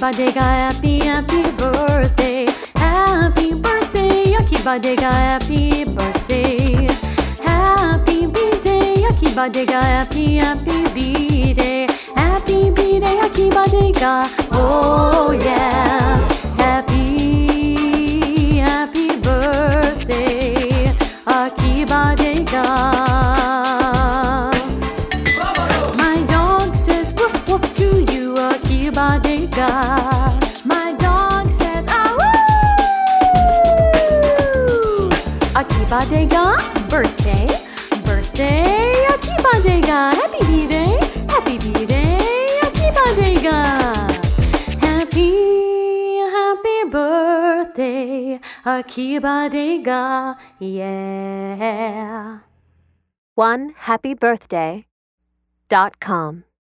birthday ga happy birthday. Happy birthday, birthday ga happy birthday. Happy birthday, birthday ga happy birthday. Happy birthday, birthday ga. Oh yeah. Happy birthday, birthday ga. My dog says woof woof to you, birthday ga. My dog says ah woo. birthday ga, birthday, birthday ga. Happy birthday, birthday ga. Happy birthday, birthday ga. Yeah. OneHappyBirthday.com